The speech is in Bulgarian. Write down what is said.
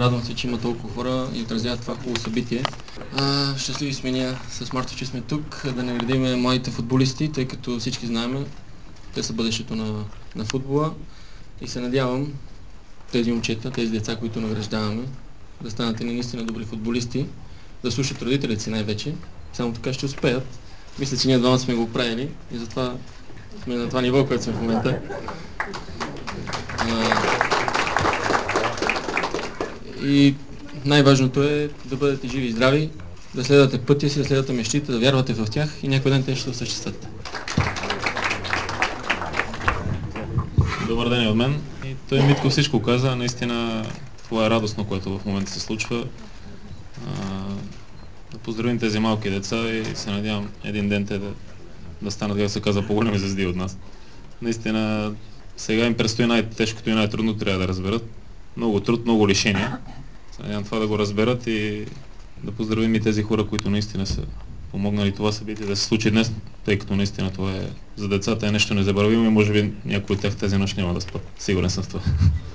Радвам се, че има толкова хора и отразяват това хубаво събитие. Щастливи сме ние с Марто, че сме тук да наградим младите футболисти, тъй като всички знаем, те са бъдещето на футбола и се надявам тези момчета, тези деца, които награждаваме, да станат и наистина добри футболисти, да слушат родителите си най-вече. Само така ще успеят. Мисля, че ние двама сме го правили и затова сме на това ниво, което сме в момента. И най-важното е да бъдете живи и здрави, да следвате пътя си, да следвате мечтите, да вярвате в тях и някой ден те ще се осъществят. Добър ден и от мен. И той Митко всичко каза, наистина това е радостно, което в момента се случва. Да поздравим тези малки деца и се надявам един ден те да станат, как се казва, по-големи звезди от нас. Наистина сега им предстои най-тежкото и най-трудно, трябва да разберат. Много труд, много лишения. Се надявам това да го разберат и да поздравим и тези хора, които наистина са помогнали това събитие да се случи днес, тъй като наистина това е за децата е нещо незабравимо и може би някои от тях тази нощ няма да спят. Сигурен съм в това.